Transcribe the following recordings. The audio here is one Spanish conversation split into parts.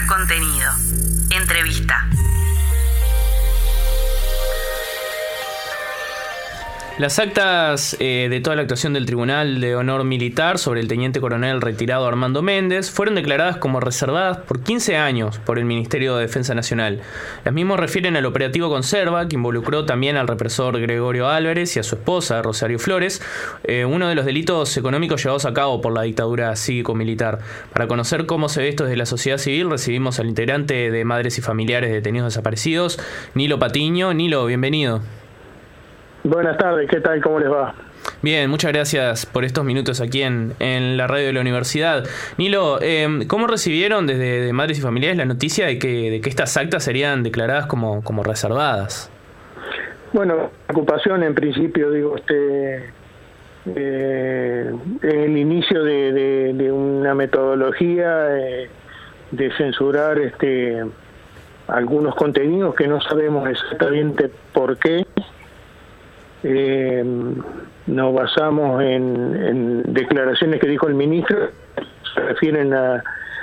Contenido. Entrevista. Las actas de toda la actuación del Tribunal de Honor Militar sobre el teniente coronel retirado Armando Méndez fueron declaradas como reservadas por 15 años por el Ministerio de Defensa Nacional. Las mismas refieren al operativo Conserva, que involucró también al represor Gregorio Álvarez y a su esposa, Rosario Flores, uno de los delitos económicos llevados a cabo por la dictadura cívico-militar. Para conocer cómo se ve esto desde la sociedad civil, recibimos al integrante de Madres y Familiares de Detenidos Desaparecidos, Nilo Patiño. Nilo, bienvenido. Buenas tardes, ¿qué tal? ¿Cómo les va? Bien, muchas gracias por estos minutos aquí en la radio de la universidad. Nilo, ¿cómo recibieron desde Madres y Familiares la noticia de que estas actas serían declaradas como reservadas? Bueno, preocupación en principio, digo, el inicio de una metodología de censurar algunos contenidos que no sabemos exactamente por qué. Nos basamos en declaraciones que dijo el ministro, se refieren a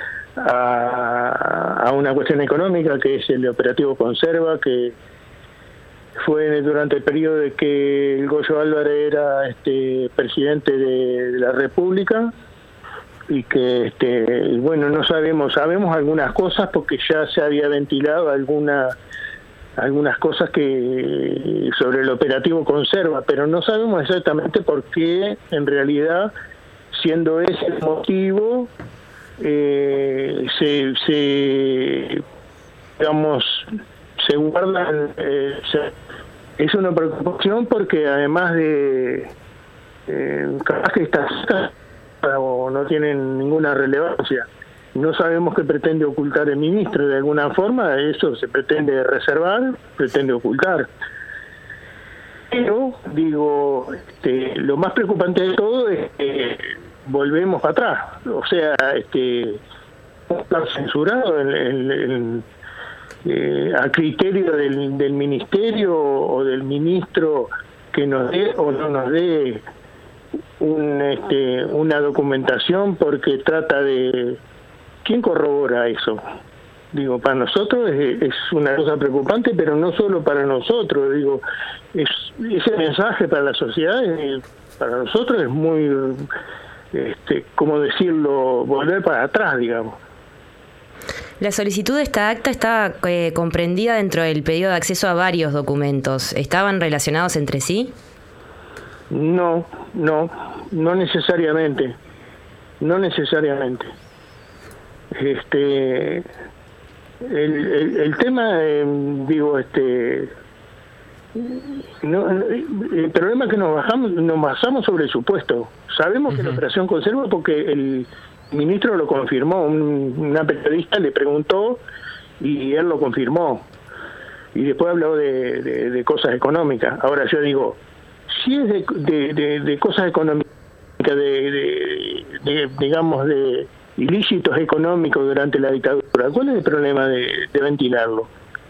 una cuestión económica, que es el operativo Conserva, que fue durante el periodo de que el Goyo Álvarez era presidente de la República, y que bueno, no sabemos algunas cosas porque ya se había ventilado algunas cosas que sobre el operativo Conserva, pero no sabemos exactamente por qué, en realidad, siendo ese el motivo, se guardan. Es una preocupación porque además de capaz que estas no tienen ninguna relevancia. No sabemos qué pretende ocultar el ministro. De alguna forma eso se pretende reservar, pretende ocultar. Pero, digo, lo más preocupante de todo es que volvemos para atrás. O sea, está censurado a criterio del ministerio o del ministro que nos dé o no nos dé una documentación, porque trata de... ¿Quién corrobora eso? Digo, para nosotros es una cosa preocupante, pero no solo para nosotros. Digo, ese mensaje para la sociedad, para nosotros es muy, ¿cómo decirlo? Volver para atrás, digamos. La solicitud de esta acta está comprendida dentro del pedido de acceso a varios documentos. ¿Estaban relacionados entre sí? No necesariamente. No necesariamente. El tema, digo, el problema es que nos basamos sobre el supuesto. Sabemos que la operación Conserva porque el ministro lo confirmó, una periodista le preguntó y él lo confirmó, y después habló de cosas económicas. Ahora yo digo, si es de cosas económicas, digamos, de ilícitos económicos durante la dictadura, ¿cuál es el problema de ventilarlo?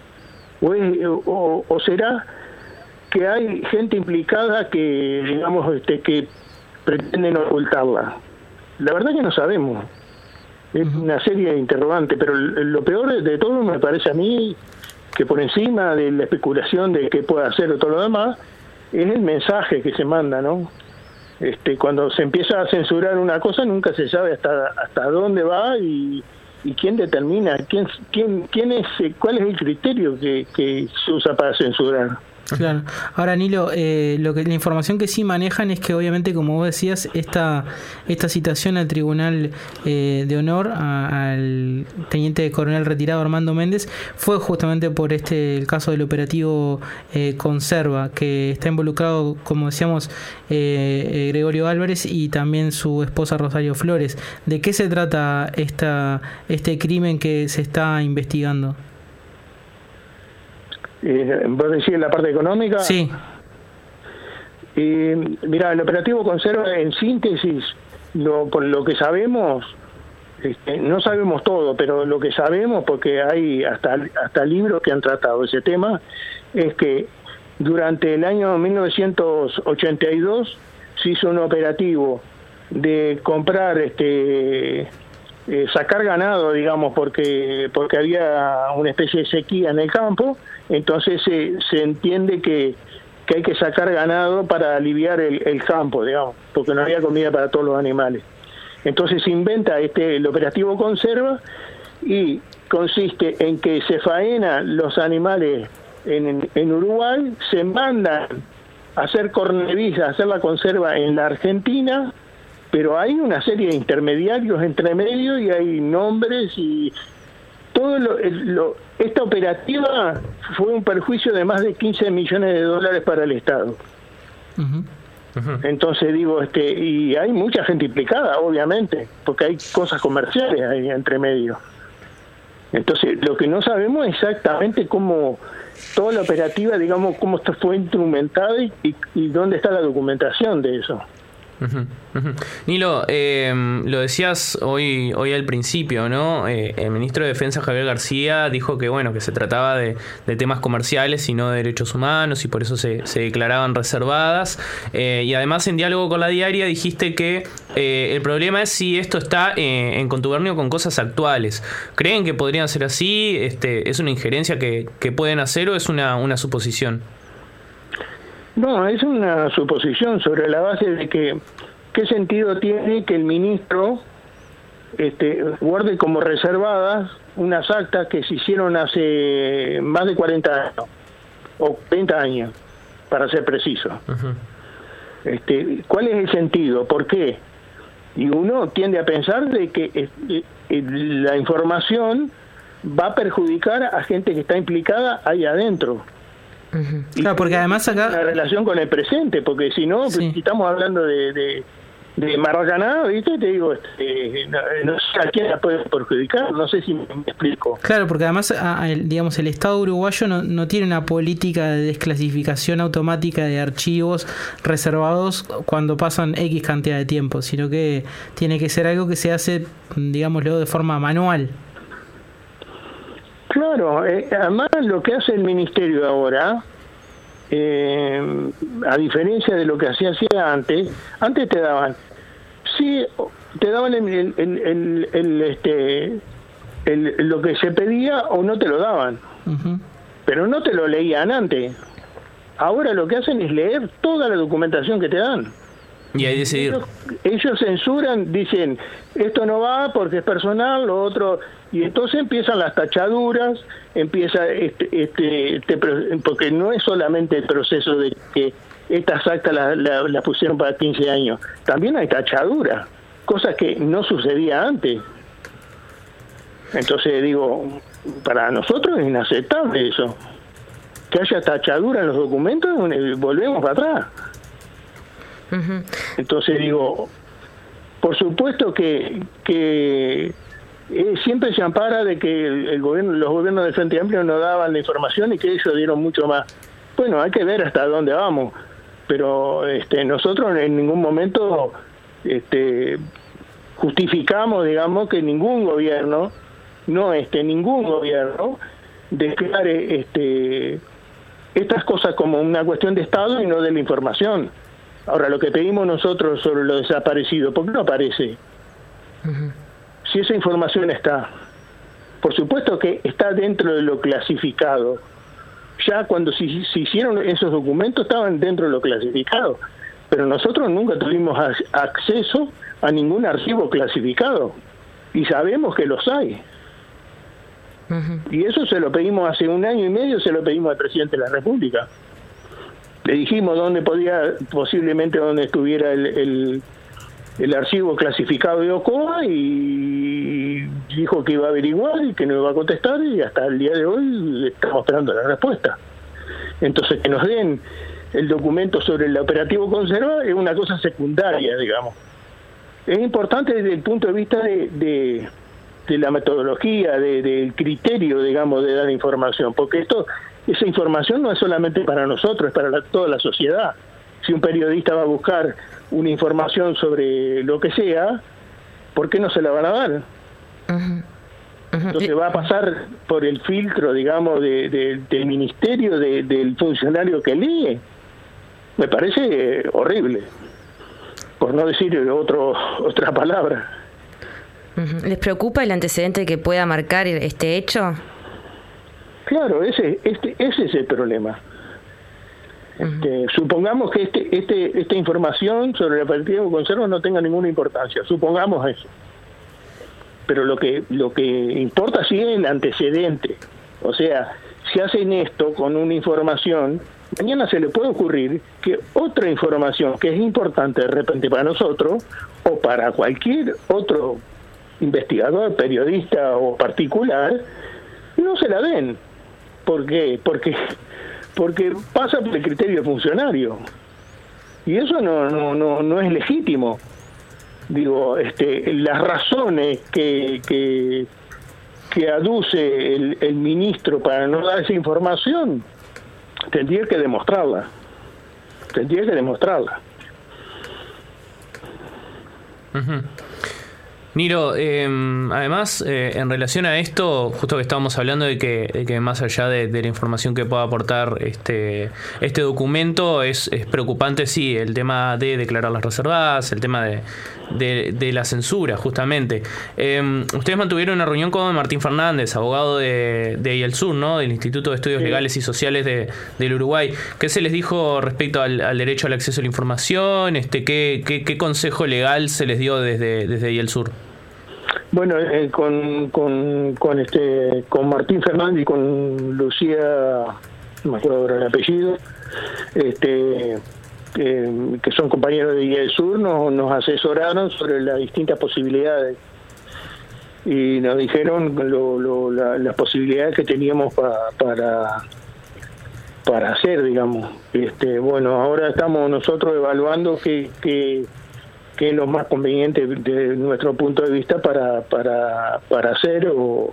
¿O será que hay gente implicada que, digamos, que pretenden ocultarla? La verdad que no sabemos. Es una serie de interrogantes, pero lo peor de todo me parece a mí que por encima de la especulación de qué puede hacer o todo lo demás, es el mensaje que se manda, ¿no? Cuando se empieza a censurar una cosa nunca se sabe hasta dónde va y quién determina, quién es, cuál es el criterio que se usa para censurar. Claro. Ahora, Nilo, la información que sí manejan es que obviamente, como vos decías, esta citación al Tribunal de Honor al teniente coronel retirado Armando Méndez fue justamente por el caso del operativo Conserva, que está involucrado, como decíamos, Gregorio Álvarez y también su esposa Rosario Flores. ¿De qué se trata este crimen que se está investigando? ¿Vos decís en la parte económica? Sí. Mira, el operativo Conserva, en síntesis, por lo que sabemos, no sabemos todo, pero lo que sabemos, porque hay hasta libros que han tratado ese tema, es que durante el año 1982 se hizo un operativo de comprar sacar ganado, digamos, porque había una especie de sequía en el campo. Entonces se entiende que hay que sacar ganado para aliviar el campo, digamos, porque no había comida para todos los animales. Entonces se inventa el operativo conserva, y consiste en que se faena los animales en Uruguay, se mandan a hacer cornevisas, a hacer la conserva en la Argentina, pero hay una serie de intermediarios entre medio y hay nombres y todo esta operativa fue un perjuicio de más de 15 millones de dólares para el Estado. Uh-huh. Entonces digo, y hay mucha gente implicada, obviamente, porque hay cosas comerciales ahí entre medio. Entonces, lo que no sabemos exactamente cómo toda la operativa, digamos, cómo fue instrumentada y dónde está la documentación de eso. Uh-huh, uh-huh. Nilo, lo decías hoy al principio, ¿no? El ministro de Defensa, Javier García, dijo que bueno, que se trataba de temas comerciales y no de derechos humanos, y por eso se declaraban reservadas. Y además, en diálogo con La Diaria, dijiste que el problema es si esto está en contubernio con cosas actuales. ¿Creen que podrían ser así? ¿Es una injerencia que pueden hacer o es una suposición? No, es una suposición sobre la base de que qué sentido tiene que el ministro guarde como reservadas unas actas que se hicieron hace más de 40 años, o 30 años, para ser preciso. Uh-huh. ¿Cuál es el sentido? ¿Por qué? Y uno tiende a pensar de que la información va a perjudicar a gente que está implicada ahí adentro. Uh-huh. Claro, porque además acá la relación con el presente, porque si no, sí, si estamos hablando de Maracaná, ¿viste? Te digo, no sé a quién la puede perjudicar, no sé si me explico. Claro, porque además, digamos, el Estado uruguayo no tiene una política de desclasificación automática de archivos reservados cuando pasan X cantidad de tiempo, sino que tiene que ser algo que se hace, digámoslo, de forma manual. Claro, además lo que hace el ministerio ahora, a diferencia de lo que hacía antes te daban, sí, te daban lo que se pedía o no te lo daban, uh-huh, pero no te lo leían antes. Ahora lo que hacen es leer toda la documentación que te dan. Y ahí decidir. Ellos censuran, dicen, esto no va porque es personal, lo otro, y entonces empiezan las tachaduras, empieza porque no es solamente el proceso de que estas actas las pusieron para 15 años, también hay tachaduras, cosas que no sucedía antes. Entonces digo, para nosotros es inaceptable eso, que haya tachadura en los documentos, volvemos para atrás. Uh-huh. Entonces digo, por supuesto que siempre se ampara de que los gobiernos del Frente Amplio no daban la información y que ellos dieron mucho más. Bueno, hay que ver hasta dónde vamos, pero nosotros en ningún momento justificamos, digamos, que ningún gobierno declare estas cosas como una cuestión de Estado y no de la información. Ahora, lo que pedimos nosotros sobre lo desaparecido, ¿por qué no aparece? Uh-huh. Si esa información está, por supuesto que está dentro de lo clasificado. Ya cuando se hicieron esos documentos estaban dentro de lo clasificado, pero nosotros nunca tuvimos acceso a ningún archivo clasificado y sabemos que los hay. Uh-huh. Y eso se lo pedimos hace 1 año y medio, se lo pedimos al presidente de la República. Le dijimos posiblemente dónde estuviera el archivo clasificado de Ocoa y dijo que iba a averiguar y que no iba a contestar, y hasta el día de hoy estamos esperando la respuesta. Entonces, que nos den el documento sobre el operativo conserva es una cosa secundaria, digamos. Es importante desde el punto de vista de la metodología, del criterio, digamos, de dar información, porque esa información no es solamente para nosotros, es para toda la sociedad. Si un periodista va a buscar una información sobre lo que sea, ¿por qué no se la van a dar? Uh-huh. Uh-huh. Entonces va a pasar por el filtro, digamos, del ministerio, del funcionario que lee. Me parece horrible, por no decir otra palabra. ¿Les preocupa el antecedente que pueda marcar este hecho? Claro, ese es el problema. Supongamos que esta información sobre la partida de conservas no tenga ninguna importancia, supongamos eso. Pero lo que importa sí es el antecedente. O sea, si hacen esto con una información, mañana se le puede ocurrir que otra información que es importante de repente para nosotros o para cualquier otro investigador, periodista o particular, no se la den. ¿Por qué? Porque pasa por el criterio funcionario y eso no es legítimo. Digo, las razones que aduce el ministro para no dar esa información tendría que demostrarla. Uh-huh. Nilo, además, en relación a esto, justo que estábamos hablando de que más allá de la información que pueda aportar este documento, es preocupante, sí, el tema de declarar las reservadas, el tema de la censura, justamente. Ustedes mantuvieron una reunión con Martín Fernández, abogado de IELSUR, ¿no? Del Instituto de Estudios Legales y Sociales del Uruguay. ¿Qué se les dijo respecto al derecho al acceso a la información? ¿Qué consejo legal se les dio desde IELSUR? Bueno, con Martín Fernández y con Lucía, no me acuerdo ahora el apellido, que son compañeros de IELSUR, nos asesoraron sobre las distintas posibilidades y nos dijeron las posibilidades que teníamos para hacer, digamos. Bueno, ahora estamos nosotros evaluando qué es lo más conveniente desde nuestro punto de vista para hacer o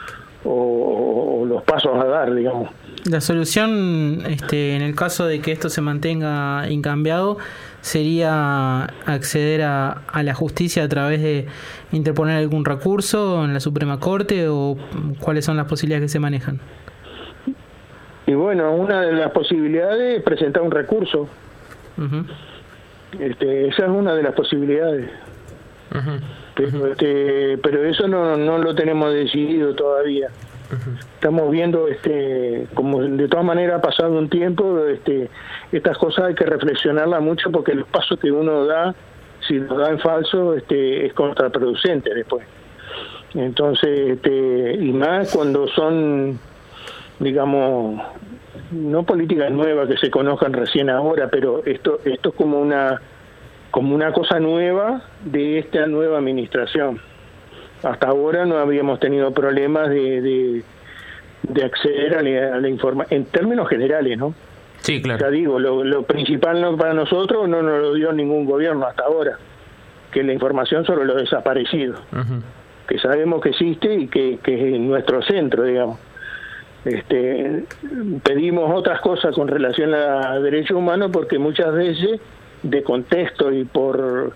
los pasos a dar, digamos. La solución, en el caso de que esto se mantenga incambiado, sería acceder a la justicia a través de interponer algún recurso en la Suprema Corte, o cuáles son las posibilidades que se manejan. Y bueno, una de las posibilidades es presentar un recurso. Uh-huh. Esa es una de las posibilidades. Uh-huh. Pero eso no lo tenemos decidido todavía. Uh-huh. Estamos viendo, como de todas maneras ha pasado un tiempo, estas cosas hay que reflexionarlas mucho, porque los pasos que uno da, si los da en falso, es contraproducente después. Entonces, y más cuando son, digamos, no políticas nuevas que se conozcan recién ahora, pero esto es como una cosa nueva de esta nueva administración. Hasta ahora no habíamos tenido problemas de acceder a la información en términos generales, ¿no? Sí, claro. Ya digo, lo principal para nosotros no nos lo dio ningún gobierno hasta ahora, que es la información sobre los desaparecidos, uh-huh, que sabemos que existe y que es nuestro centro, digamos. Pedimos otras cosas con relación a derechos humanos porque muchas veces de contexto y por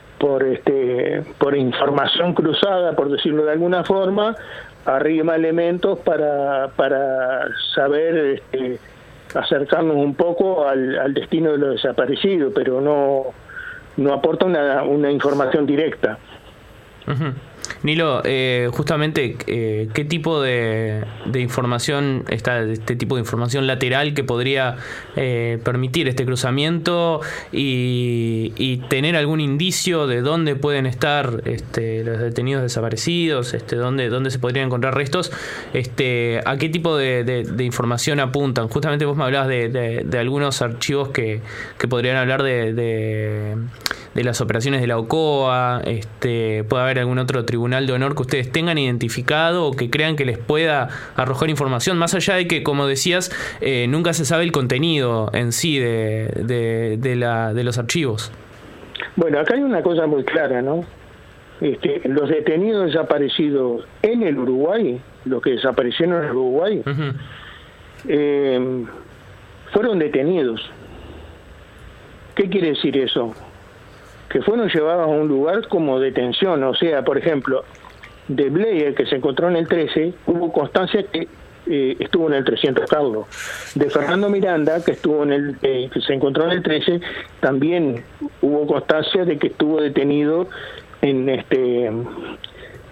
información cruzada, por decirlo de alguna forma, arrima elementos para saber acercarnos un poco al destino de los desaparecidos, pero no aporta una información directa. Uh-huh. Nilo, justamente, ¿qué tipo de información está, este tipo de información lateral que podría permitir este cruzamiento y tener algún indicio de dónde pueden estar los detenidos desaparecidos, dónde se podrían encontrar restos? ¿A qué tipo de información apuntan? Justamente vos me hablabas de algunos archivos que podrían hablar de las operaciones de la OCOA. ¿Puede haber algún otro tribunal de honor que ustedes tengan identificado o que crean que les pueda arrojar información, más allá de que, como decías, nunca se sabe el contenido en sí de los archivos? Bueno, acá hay una cosa muy clara, ¿no? Los detenidos desaparecidos en el Uruguay, los que desaparecieron en el Uruguay, uh-huh, fueron detenidos. ¿Qué quiere decir eso? Que fueron llevados a un lugar como detención. O sea, por ejemplo, de Bleyer, que se encontró en el 13, hubo constancia que estuvo en el 300 Carlos. De Fernando Miranda, que que se encontró en el 13, también hubo constancia de que estuvo detenido en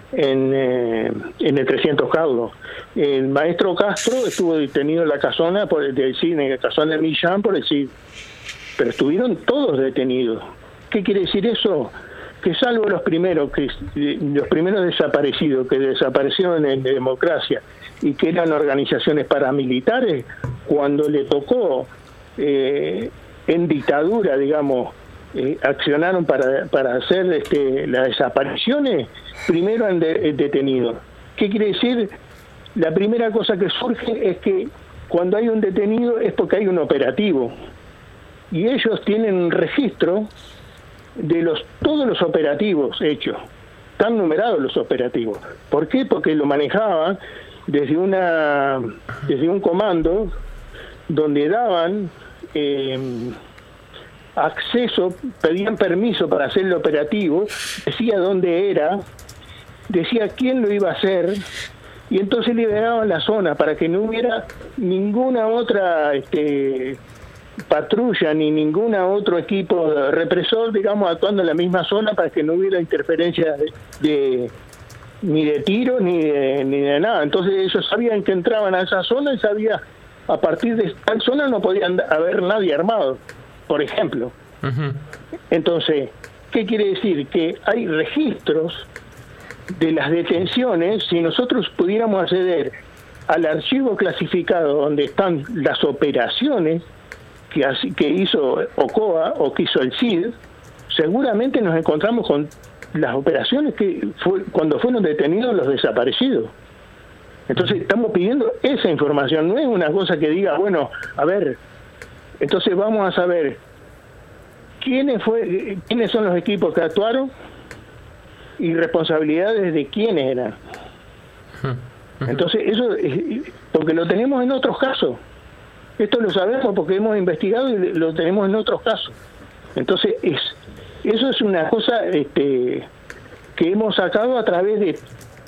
en el 300 Carlos. El maestro Castro estuvo detenido en la casona del CID, en la casona de Millán por el CID, pero estuvieron todos detenidos. ¿Qué quiere decir eso? Que salvo los primeros desaparecidos, que desaparecieron en democracia y que eran organizaciones paramilitares, cuando le tocó en dictadura, digamos, accionaron para hacer las desapariciones, primero han detenido. ¿Qué quiere decir? La primera cosa que surge es que cuando hay un detenido es porque hay un operativo, y ellos tienen un registro de todos los operativos hechos. Están numerados los operativos. ¿Por qué? Porque lo manejaban desde un comando donde daban acceso, pedían permiso para hacer el operativo, decía dónde era, decía quién lo iba a hacer, y entonces liberaban la zona para que no hubiera ninguna otra patrulla ni ningún otro equipo represor, digamos, actuando en la misma zona, para que no hubiera interferencia ni de tiro ni de nada. Entonces ellos sabían que entraban a esa zona y sabía a partir de tal zona no podía haber nadie armado, por ejemplo. Uh-huh. Entonces, ¿qué quiere decir? Que hay registros de las detenciones. Si nosotros pudiéramos acceder al archivo clasificado donde están las operaciones que hizo OCOA o que hizo el CID, seguramente nos encontramos con las operaciones que cuando fueron detenidos los desaparecidos. Entonces estamos pidiendo esa información, no es una cosa que diga, bueno, a ver, entonces vamos a saber quiénes son los equipos que actuaron y responsabilidades de quiénes eran. Entonces eso porque lo tenemos en otros casos. Esto lo sabemos porque hemos investigado y lo tenemos en otros casos. Entonces eso es una cosa que hemos sacado a través de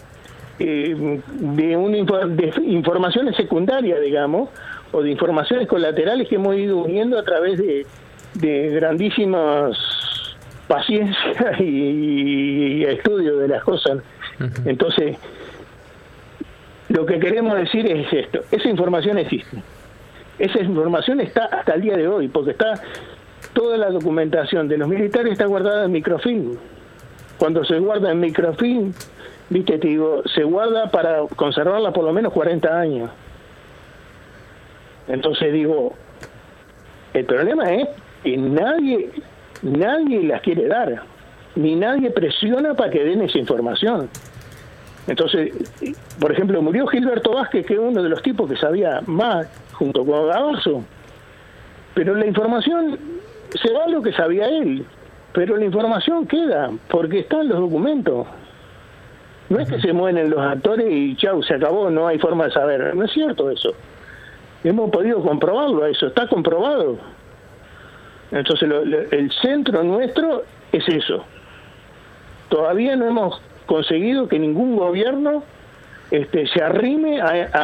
informaciones secundarias, digamos, o de informaciones colaterales que hemos ido uniendo a través de grandísimas paciencia y estudio de las cosas. Entonces, lo que queremos decir es esto: esa información existe. Esa información está hasta el día de hoy, porque toda la documentación de los militares está guardada en microfilm. Cuando se guarda en microfilm, viste, te digo, se guarda para conservarla por lo menos 40 años. Entonces digo, el problema es que nadie las quiere dar, ni nadie presiona para que den esa información. Entonces, por ejemplo, murió Gilberto Vázquez, que es uno de los tipos que sabía más, junto con Gavarzo, pero la información se da lo que sabía él, pero la información queda, porque están los documentos. No es que se mueren los actores y chau, se acabó, no hay forma de saber. No es cierto eso. Hemos podido comprobarlo, eso está comprobado. Entonces el centro nuestro es eso. Todavía no hemos conseguido que ningún gobierno se arrime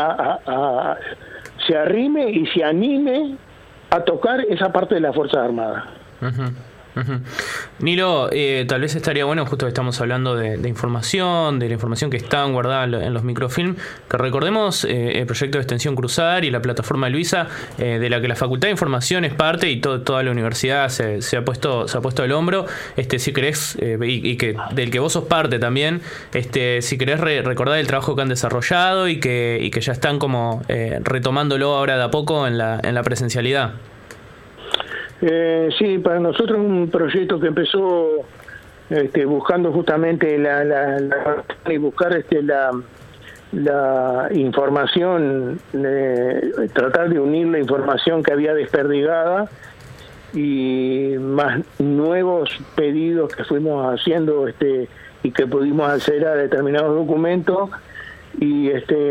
y se anime a tocar esa parte de las Fuerzas Armadas. Uh-huh. Uh-huh. Nilo, tal vez estaría bueno, justo que estamos hablando de información, de la información que está guardada en los microfilm, que recordemos el proyecto de extensión Cruzar y la plataforma Luisa, de la que la Facultad de Información es parte y toda la universidad se ha puesto al hombro. Si querés, y que del que vos sos parte también, si querés recordar el trabajo que han desarrollado y que ya están como retomándolo ahora de a poco en la presencialidad. Sí, para nosotros es un proyecto que empezó buscando justamente y buscar la información, tratar de unir la información que había desperdigada y más nuevos pedidos que fuimos haciendo y que pudimos hacer a determinados documentos y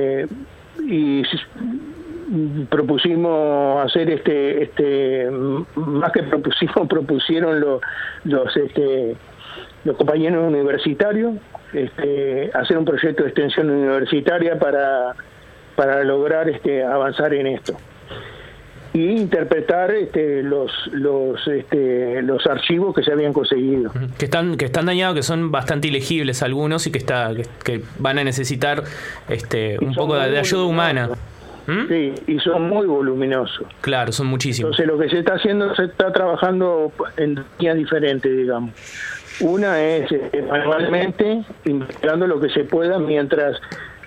propusimos hacer más que propusieron los compañeros universitarios hacer un proyecto de extensión universitaria para lograr avanzar en esto. y interpretar los archivos que se habían conseguido. Que están dañados, que son bastante ilegibles algunos y que van a necesitar un poco de ayuda humana. Sí, y son muy voluminosos. Claro, son muchísimos. Entonces lo que se está haciendo, se está trabajando en líneas diferentes, digamos. Una es manualmente, investigando lo que se pueda, mientras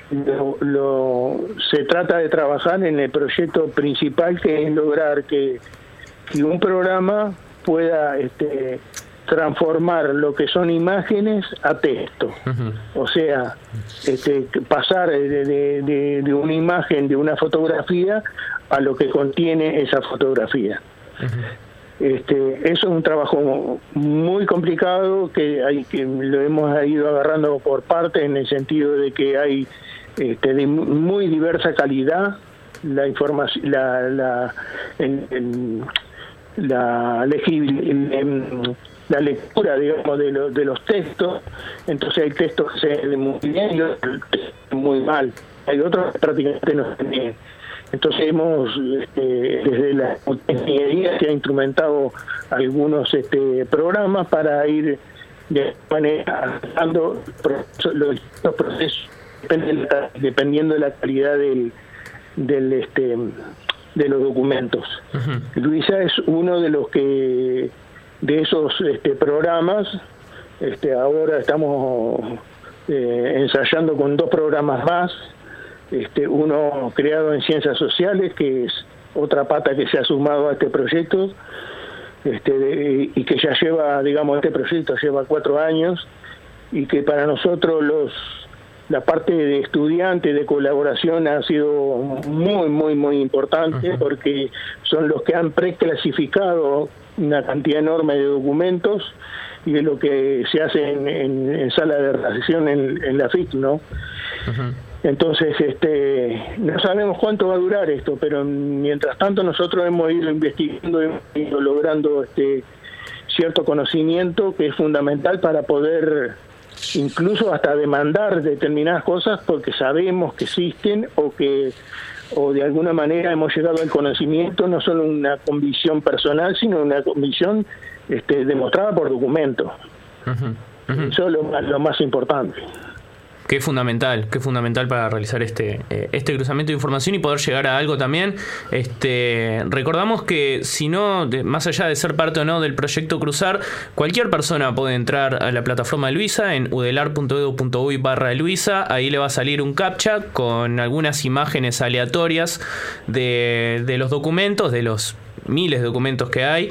se trata de trabajar en el proyecto principal, que es lograr que un programa pueda transformar lo que son imágenes a texto. Uh-huh. O sea, pasar de una imagen, de una fotografía, a lo que contiene esa fotografía. Uh-huh. Eso es un trabajo muy complicado que lo hemos ido agarrando por partes, en el sentido de que hay de muy diversa calidad la información, la lectura, digamos, de los textos. Entonces hay textos que se leen muy bien y otros muy mal, hay otros que prácticamente no se leen. Entonces hemos desde la ingeniería se ha instrumentado algunos programas para ir de manera dando los procesos dependiendo de la calidad de los documentos. Uh-huh. Luisa es uno de los que de esos programas. Ahora estamos ensayando con 2 programas más, uno creado en ciencias sociales, que es otra pata que se ha sumado a este proyecto, y que ya lleva, digamos, este proyecto lleva 4 años, y que para nosotros la parte de estudiante, de colaboración, ha sido muy, muy, muy importante. Uh-huh. Porque son los que han preclasificado una cantidad enorme de documentos y de lo que se hace en sala de redacción en la FIC, ¿no? Uh-huh. Entonces, no sabemos cuánto va a durar esto, pero mientras tanto nosotros hemos ido investigando, hemos ido logrando cierto conocimiento que es fundamental para poder incluso hasta demandar determinadas cosas, porque sabemos que existen o de alguna manera hemos llegado al conocimiento, no solo una convicción personal, sino una convicción demostrada por documentos. Uh-huh. Uh-huh. Eso es lo más importante. Que es fundamental para realizar este cruzamiento de información y poder llegar a algo también. Recordamos que si no, más allá de ser parte o no del proyecto Cruzar, cualquier persona puede entrar a la plataforma de Luisa en udelar.edu.uy/Luisa. Ahí le va a salir un captcha con algunas imágenes aleatorias de los documentos, de los miles de documentos que hay,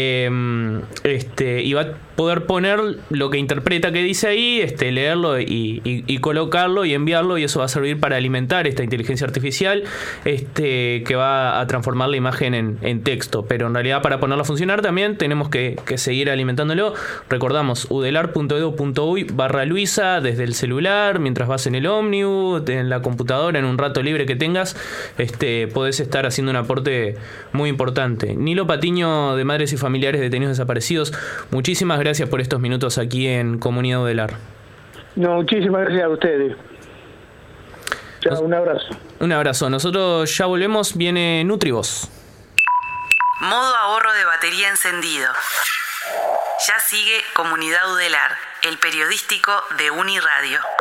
y va a poder poner lo que interpreta que dice ahí, leerlo y colocarlo y enviarlo, y eso va a servir para alimentar esta inteligencia artificial que va a transformar la imagen en texto. Pero en realidad, para ponerlo a funcionar también tenemos que seguir alimentándolo. Recordamos, udelar.edu.uy/Luisa desde el celular, mientras vas en el ómnibus, en la computadora, en un rato libre que tengas, podés estar haciendo un aporte muy importante. Nilo Patiño, de Madres y Familiares Detenidos Desaparecidos, muchísimas gracias por estos minutos aquí en Comunidad Udelar. No, muchísimas gracias a ustedes. Chao, un abrazo. Un abrazo. Nosotros ya volvemos. Viene Nutribus. Modo ahorro de batería encendido. Ya sigue Comunidad Udelar, el periodístico de Uniradio.